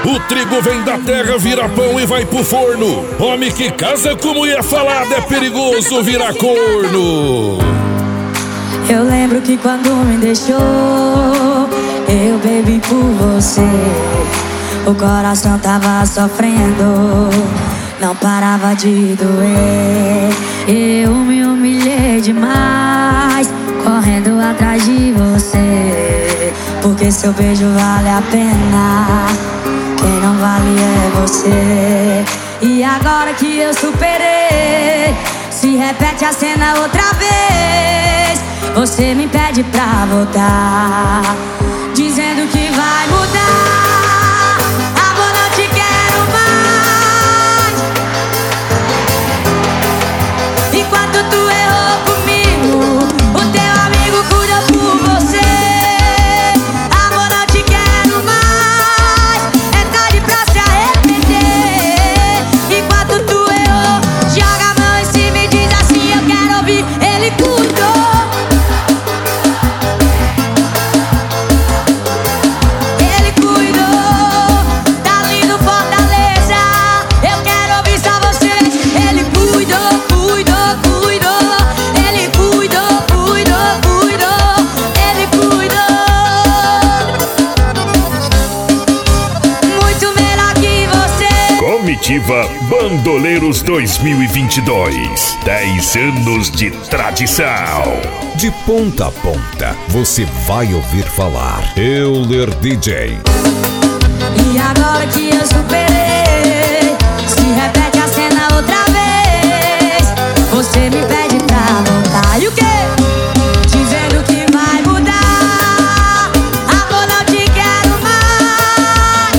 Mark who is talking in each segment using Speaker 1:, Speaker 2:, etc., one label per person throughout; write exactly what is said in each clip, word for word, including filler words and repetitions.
Speaker 1: O trigo vem da terra, vira pão e vai pro forno. Homem que casa com mulher falada é perigoso virar corno.
Speaker 2: Eu lembro que quando me deixou, eu bebi por você. O coração tava sofrendo, não parava de doer. Eu me humilhei demais, correndo atrás de você. Porque seu beijo vale a pena, quem não vale é você. E agora que eu superei, se repete a cena outra vez. Você me pede pra voltar, dizendo que vai mudar. Amor, não te quero mais. Enquanto tu errou comigo, o teu amigo cuida por você. Amor, não te quero mais. É tarde pra se arrepender. Enquanto tu errou, joga a mão em cima e diz assim: eu quero ouvir. Ele cuidou.
Speaker 3: Comitiva Bandoleiros dois mil e vinte e dois. dez anos de tradição.
Speaker 4: De ponta a ponta, você vai ouvir falar Euler D J.
Speaker 2: E agora que eu superei, se repete a cena outra vez. Você me pede pra voltar. E o quê? Dizendo que vai mudar. Amor, não te quero mais.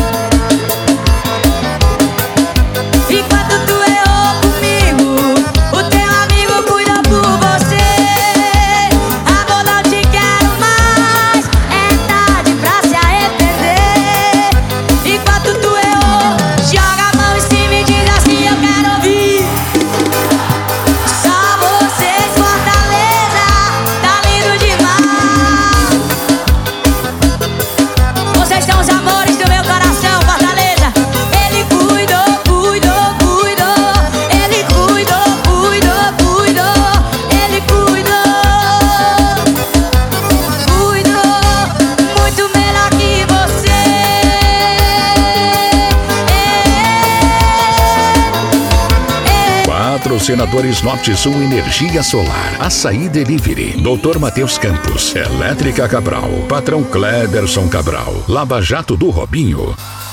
Speaker 2: Enquanto tu errou comigo, o teu amigo cuida por você. Amor, não te quero mais. É tarde pra se arrepender. Enquanto tu errou, joga a mão em cima e diz assim: eu quero ouvir. Só vocês, Fortaleza, tá lindo demais. Vocês são os amores do meu coração, Fortaleza. Ele cuidou, cuidou, cuidou. Ele cuidou, cuidou, cuidou. Ele cuidou, cuidou muito melhor que você.
Speaker 3: Patrocinadores Norte Sul Energia Solar, Açaí Delivery, doutor Matheus Campos, Elétrica Cabral, Patrão Clederson Cabral, Lava Jato do Robinho.